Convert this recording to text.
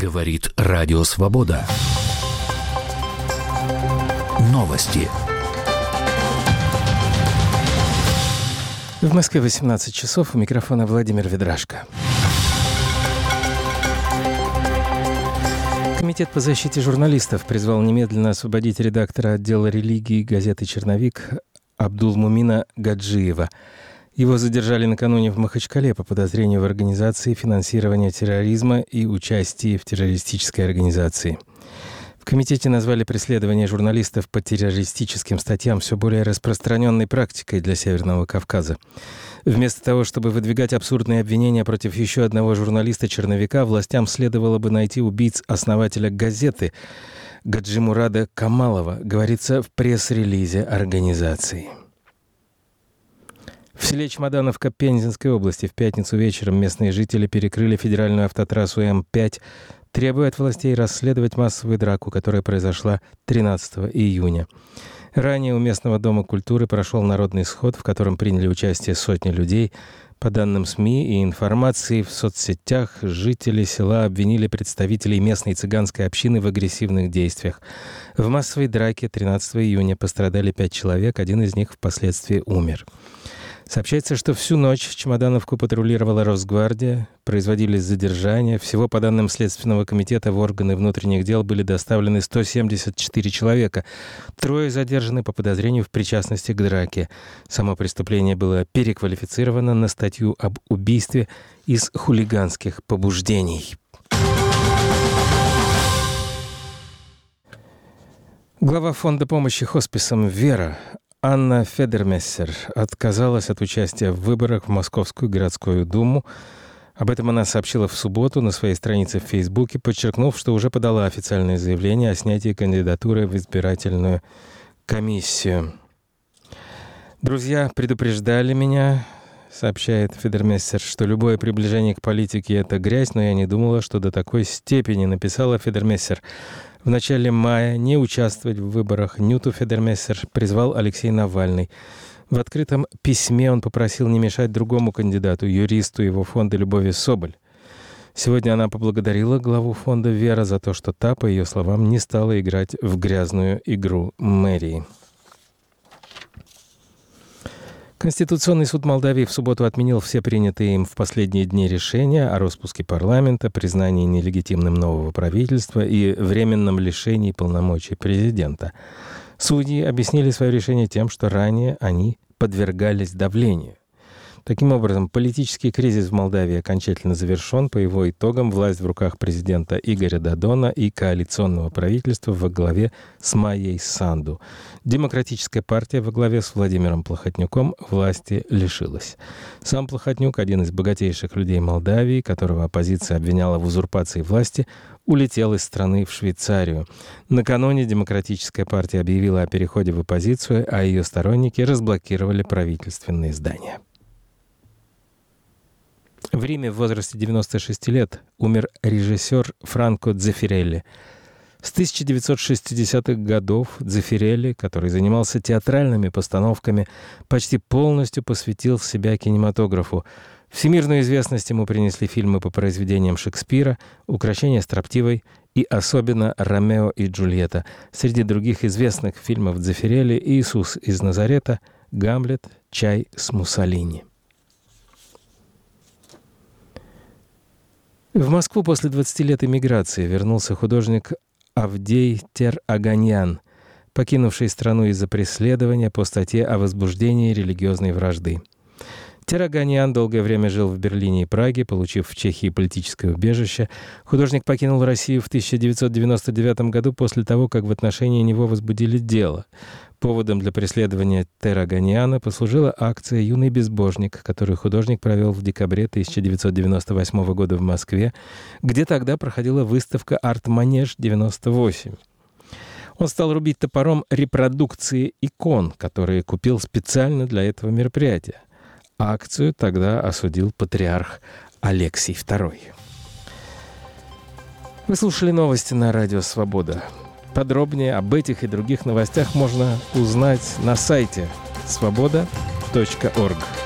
Говорит Радио Свобода. Новости. В Москве 18 часов. У микрофона Владимир Ведрашко. Комитет по защите журналистов призвал немедленно освободить редактора отдела религии газеты «Черновик» Абдулмумина Гаджиева. Его задержали накануне в Махачкале по подозрению в организации финансирования терроризма и участии в террористической организации. В комитете назвали преследование журналистов по террористическим статьям все более распространенной практикой для Северного Кавказа. Вместо того, чтобы выдвигать абсурдные обвинения против еще одного журналиста-черновика, властям следовало бы найти убийц основателя газеты Гаджимурада Камалова, говорится в пресс-релизе организации. В селе Чемодановка Пензенской области в пятницу вечером местные жители перекрыли федеральную автотрассу М5, требуя от властей расследовать массовую драку, которая произошла 13 июня. Ранее у местного дома культуры прошел народный сход, в котором приняли участие сотни людей. По данным СМИ и информации в соцсетях, жители села обвинили представителей местной цыганской общины в агрессивных действиях. В массовой драке 13 июня пострадали 5 человек, один из них впоследствии умер. Сообщается, что всю ночь Чемодановку патрулировала Росгвардия, производились задержания. Всего, по данным Следственного комитета, в органы внутренних дел были доставлены 174 человека. 3 задержаны по подозрению в причастности к драке. Само преступление было переквалифицировано на статью об убийстве из хулиганских побуждений. Глава фонда помощи хосписам «Вера» Анна Федермессер отказалась от участия в выборах в Московскую городскую думу. Об этом она сообщила в субботу на своей странице в Фейсбуке, подчеркнув, что уже подала официальное заявление о снятии кандидатуры в избирательную комиссию. «Друзья предупреждали меня», — сообщает Федермессер, «что любое приближение к политике — это грязь, но я не думала, что до такой степени», — написала Федермессер. В начале мая не участвовать в выборах Нюту Федермессер призвал Алексей Навальный. В открытом письме он попросил не мешать другому кандидату, юристу его фонда Любови Соболь. Сегодня она поблагодарила главу фонда «Вера» за то, что та, по ее словам, не стала играть в грязную игру мэрии. Конституционный суд Молдавии в субботу отменил все принятые им в последние дни решения о распуске парламента, признании нелегитимным нового правительства и временном лишении полномочий президента. Судьи объяснили свое решение тем, что ранее они подвергались давлению. Таким образом, политический кризис в Молдавии окончательно завершен. По его итогам власть в руках президента Игоря Додона и коалиционного правительства во главе с Майей Санду. Демократическая партия во главе с Владимиром Плохотнюком власти лишилась. Сам Плохотнюк, один из богатейших людей Молдавии, которого оппозиция обвиняла в узурпации власти, улетел из страны в Швейцарию. Накануне Демократическая партия объявила о переходе в оппозицию, а ее сторонники разблокировали правительственные здания. В Риме в возрасте 96 лет умер режиссер Франко Дзеффирелли. С 1960-х годов Дзеффирелли, который занимался театральными постановками, почти полностью посвятил себя кинематографу. Всемирную известность ему принесли фильмы по произведениям Шекспира, «Укрощение строптивой» и особенно «Ромео и Джульетта». Среди других известных фильмов Дзеффирелли «Иисус из Назарета», «Гамлет», «Чай с Муссолини». В Москву после 20 лет эмиграции вернулся художник Авдей Тер-Аганьян, покинувший страну из-за преследования по статье о возбуждении религиозной вражды. Тер-Аганьян долгое время жил в Берлине и Праге, получив в Чехии политическое убежище. Художник покинул Россию в 1999 году после того, как в отношении него возбудили дело. Поводом для преследования Тер-Аганьяна послужила акция «Юный безбожник», которую художник провел в декабре 1998 года в Москве, где тогда проходила выставка «Арт-Манеж-98». Он стал рубить топором репродукции икон, которые купил специально для этого мероприятия. Акцию тогда осудил патриарх Алексий II. Вы слушали новости на Радио Свобода. Подробнее об этих и других новостях можно узнать на сайте svoboda.org.